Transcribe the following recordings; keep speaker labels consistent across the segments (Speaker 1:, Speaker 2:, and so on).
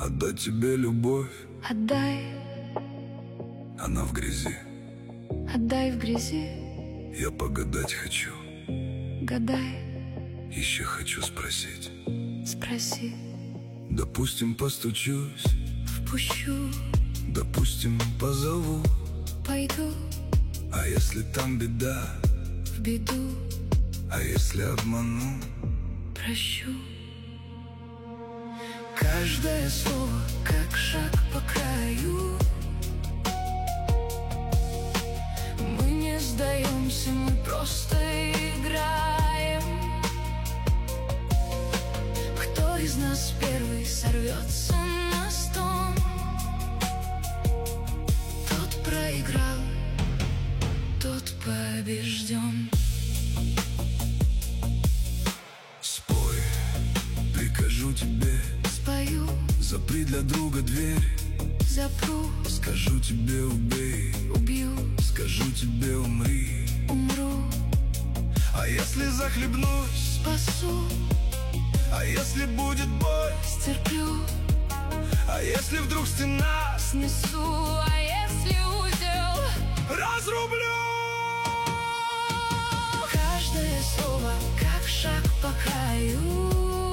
Speaker 1: Отдать тебе любовь,
Speaker 2: Отдай,
Speaker 1: она в грязи.
Speaker 2: отдай в грязи.
Speaker 1: Я погадать хочу,
Speaker 2: Гадай,
Speaker 1: еще хочу спросить.
Speaker 2: спроси,
Speaker 1: Допустим, постучусь,
Speaker 2: впущу,
Speaker 1: допустим, позову.
Speaker 2: пойду
Speaker 1: А если там беда,
Speaker 2: в беду,
Speaker 1: а если обману?
Speaker 2: прощу. Каждое слово, как шаг по краю. Мы не сдаемся, мы просто играем. Кто из нас первый сорвется на стон, тот проиграл, тот побежден.
Speaker 1: Спой, прикажу тебе,
Speaker 2: Спою,
Speaker 1: запри для друга дверь.
Speaker 2: запру,
Speaker 1: Скажу тебе убей,
Speaker 2: убью,
Speaker 1: скажу тебе умри.
Speaker 2: умру,
Speaker 1: А если захлебнусь,
Speaker 2: спасу,
Speaker 1: а если будет бой,
Speaker 2: стерплю,
Speaker 1: а если вдруг стена
Speaker 2: снесу, а если узел
Speaker 1: разрублю?
Speaker 2: каждое слово, как шаг по краю.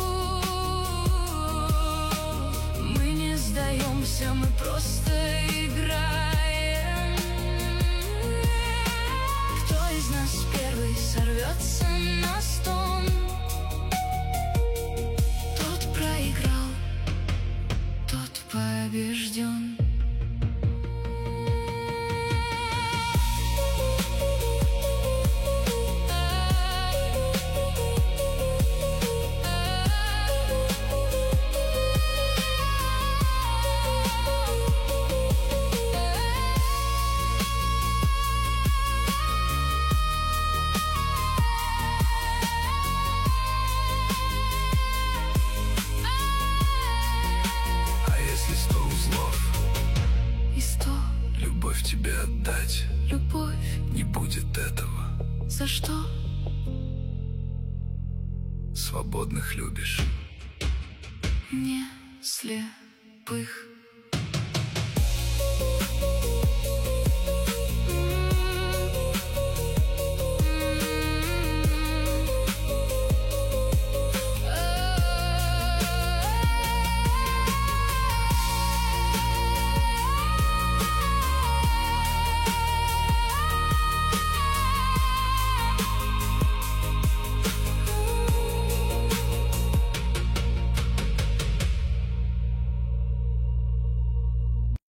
Speaker 2: Мы не сдаемся, мы просто играем. Кто из нас первый сорвется на стон, тот проиграл, тот побежден.
Speaker 1: Любовь тебе отдать,
Speaker 2: Любовь,
Speaker 1: не будет этого.
Speaker 2: за что?
Speaker 1: Свободных любишь.
Speaker 2: Не слепых.